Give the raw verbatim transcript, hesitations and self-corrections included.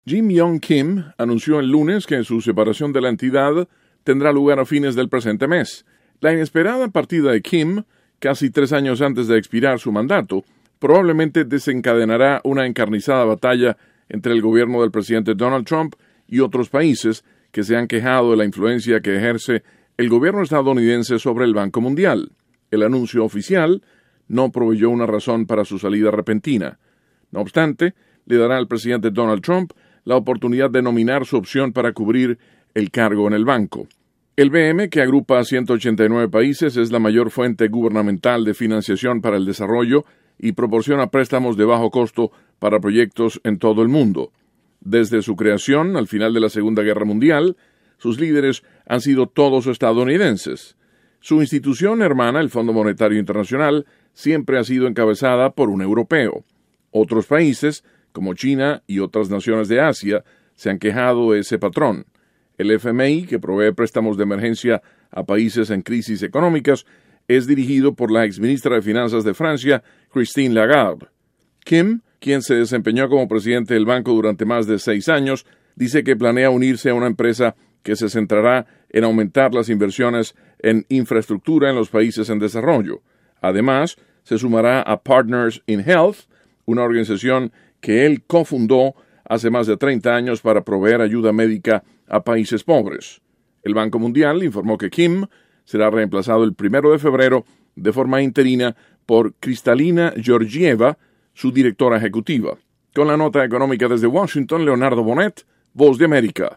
Jim Yong Kim anunció el lunes que su separación de la entidad tendrá lugar a fines del presente mes. La inesperada partida de Kim, casi tres años antes de expirar su mandato, probablemente desencadenará una encarnizada batalla entre el gobierno del presidente Donald Trump y otros países que se han quejado de la influencia que ejerce el gobierno estadounidense sobre el Banco Mundial. El anuncio oficial no proveyó una razón para su salida repentina. No obstante, le dará al presidente Donald Trump la oportunidad de nominar su opción para cubrir el cargo en el banco. El B M, que agrupa a ciento ochenta y nueve países, es la mayor fuente gubernamental de financiación para el desarrollo y proporciona préstamos de bajo costo para proyectos en todo el mundo. Desde su creación, al final de la Segunda Guerra Mundial, sus líderes han sido todos estadounidenses. Su institución hermana, el Fondo Monetario Internacional, siempre ha sido encabezada por un europeo. Otros países, como China y otras naciones de Asia, se han quejado de ese patrón. El F M I, que provee préstamos de emergencia a países en crisis económicas, es dirigido por la exministra de Finanzas de Francia, Christine Lagarde. Kim, quien se desempeñó como presidente del banco durante más de seis años, dice que planea unirse a una empresa que se centrará en aumentar las inversiones en infraestructura en los países en desarrollo. Además, se sumará a Partners in Health, una organización que él cofundó hace más de treinta años para proveer ayuda médica a países pobres. El Banco Mundial informó que Kim será reemplazado el primero de febrero de forma interina por Kristalina Georgieva, su directora ejecutiva. Con la nota económica desde Washington, Leonardo Bonet, Voz de América.